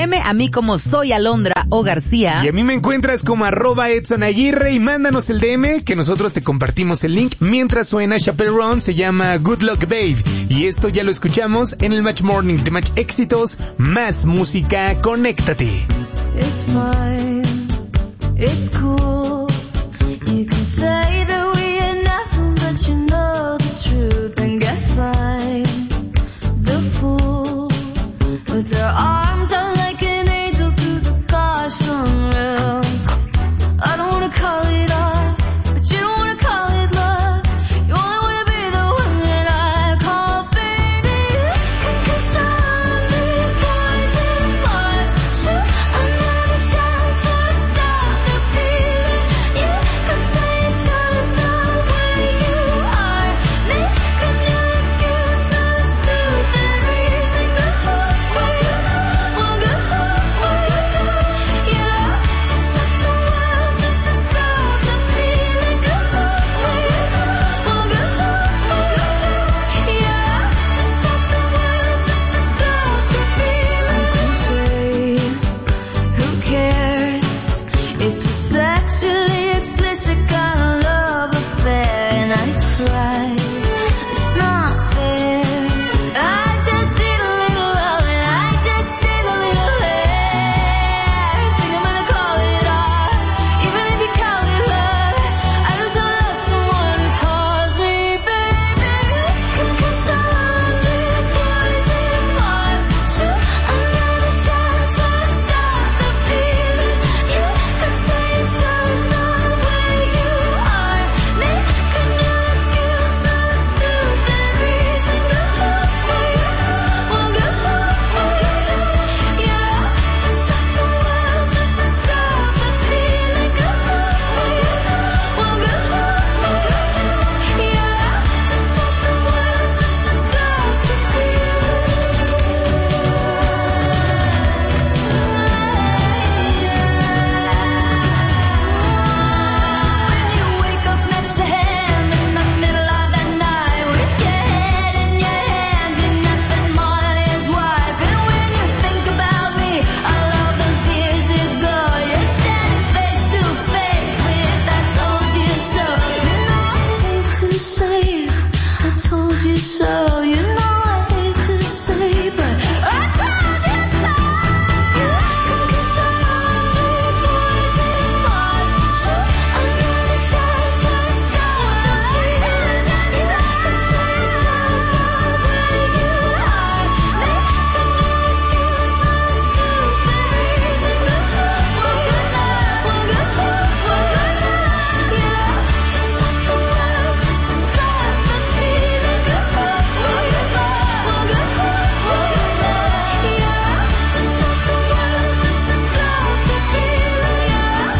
A mí como soy Alondra o García. Y a mí me encuentras como @EdsonAguirre y mándanos el DM que nosotros te compartimos el link mientras suena Chappell Roan, se llama Good Luck Babe. Y esto ya lo escuchamos en el Match Morning de Match Éxitos, más música, conéctate. It's fine, it's cool, you can say